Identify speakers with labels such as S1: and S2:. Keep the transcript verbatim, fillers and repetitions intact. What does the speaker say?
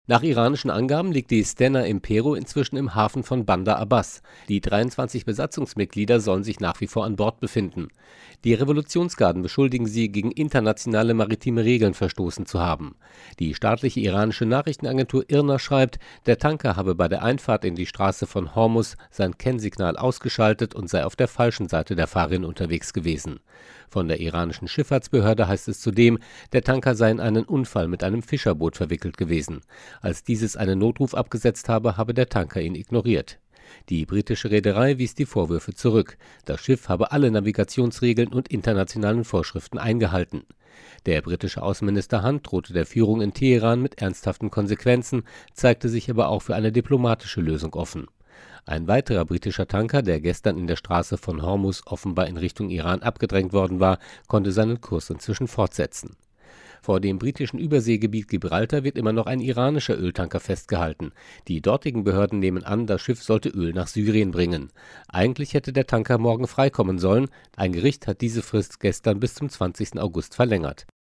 S1: Nach iranischen Angaben liegt die Stena Impero inzwischen im Hafen von Bandar Abbas. Die dreiundzwanzig Besatzungsmitglieder sollen sich nach wie vor an Bord befinden. Die Revolutionsgarden beschuldigen sie, gegen internationale maritime Regeln verstoßen zu haben. Die staatliche iranische Nachrichtenagentur IRNA schreibt, der Tanker habe bei der Einfahrt in die Straße von Hormuz sein Kennsignal ausgeschaltet und sei auf der falschen Seite der Fahrin unterwegs gewesen. Von der iranischen Schifffahrtsbehörde heißt es zudem, der Tanker sei in einen Unfall mit einem Fischerboot verwickelt gewesen. Als dieses einen Notruf abgesetzt habe, habe der Tanker ihn ignoriert. Die britische Reederei wies die Vorwürfe zurück. Das Schiff habe alle Navigationsregeln und internationalen Vorschriften eingehalten. Der britische Außenminister Hunt drohte der Führung in Teheran mit ernsthaften Konsequenzen, zeigte sich aber auch für eine diplomatische Lösung offen. Ein weiterer britischer Tanker, der gestern in der Straße von Hormuz offenbar in Richtung Iran abgedrängt worden war, konnte seinen Kurs inzwischen fortsetzen. Vor dem britischen Überseegebiet Gibraltar wird immer noch ein iranischer Öltanker festgehalten. Die dortigen Behörden nehmen an, das Schiff sollte Öl nach Syrien bringen. Eigentlich hätte der Tanker morgen freikommen sollen. Ein Gericht hat diese Frist gestern bis zum zwanzigsten August verlängert.